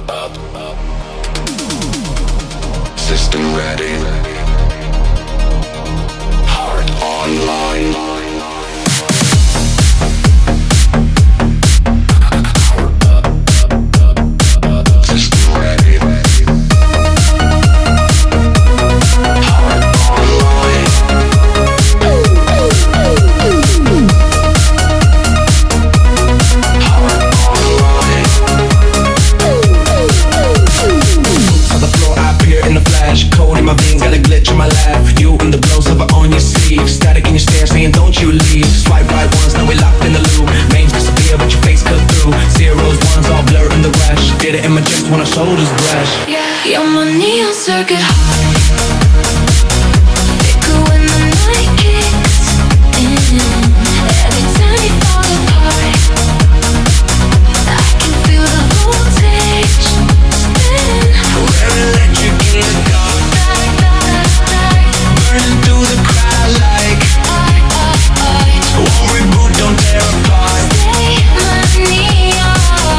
System ready. Heart online. Cold in my veins, got a glitch in my laugh. You and the blows of it on your sleeve. Static in your stare saying don't you leave. Swipe right once, now we're locked in the loop. Names disappear but your face cut through. Zeros, ones, all blur in the rush. Did it in my chest when our shoulders brush. Yeah, you're my neon circuit heart. Echo when the night kicks in. Every time you fall apart, I can feel the voltage spin. We're electric in the dark. Burning through the crowd like won't reboot, don't tear apart. Stay my neon.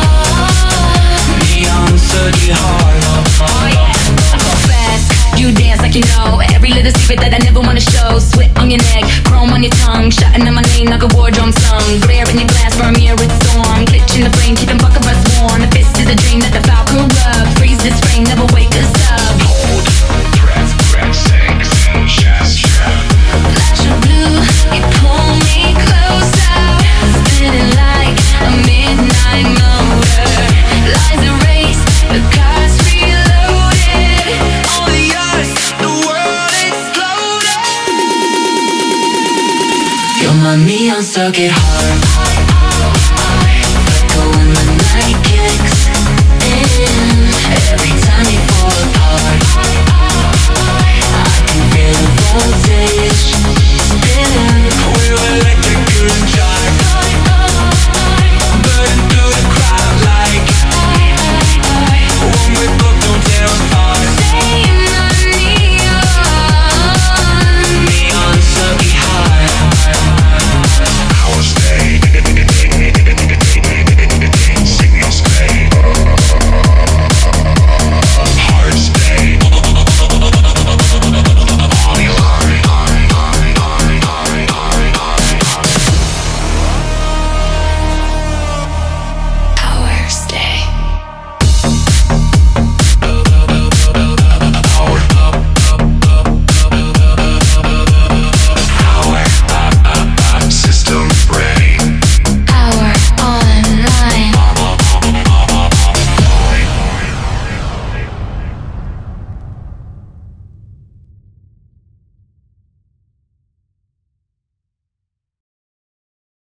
Neon circuit heart. Oh yeah, I go fast, you dance like you know every little secret that I never wanna show. Sweat on your neck, chrome on your tongue, shouting out my name like a war drum song. Glare in your glass, burn me with storm. Glitch in the flame, keeping buck of us warm. The fist is a dream that the foul could rub. Freeze this frame, never wake us up. Hold, breath, sex, and chest trap. Flash of blue, you pull me closer. Spinning like a midnight motor. Lies erased, the car's reloaded. Only us, the world exploded. You're my neon circuit heart.